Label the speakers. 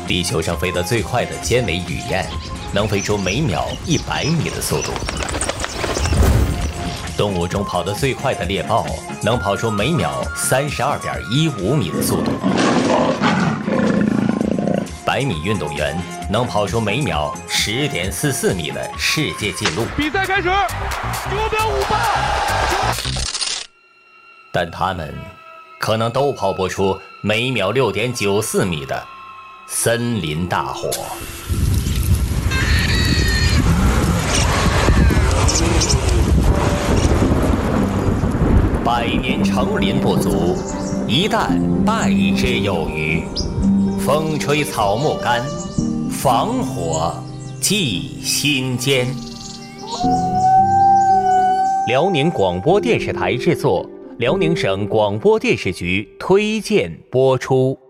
Speaker 1: 地球上飞得最快的尖尾雨燕，能飞出每秒100米的速度。动物中跑得最快的猎豹，能跑出每秒32.15米的速度。100米运动员能跑出每秒10.44米的世界纪录。
Speaker 2: 比赛开始，9秒58。
Speaker 1: 但他们可能都跑不出每秒6.94米的森林大火。100年成林不足，一旦败之有余。风吹草木干，防火祭心间。辽宁广播电视台制作，辽宁省广播电视局推荐播出。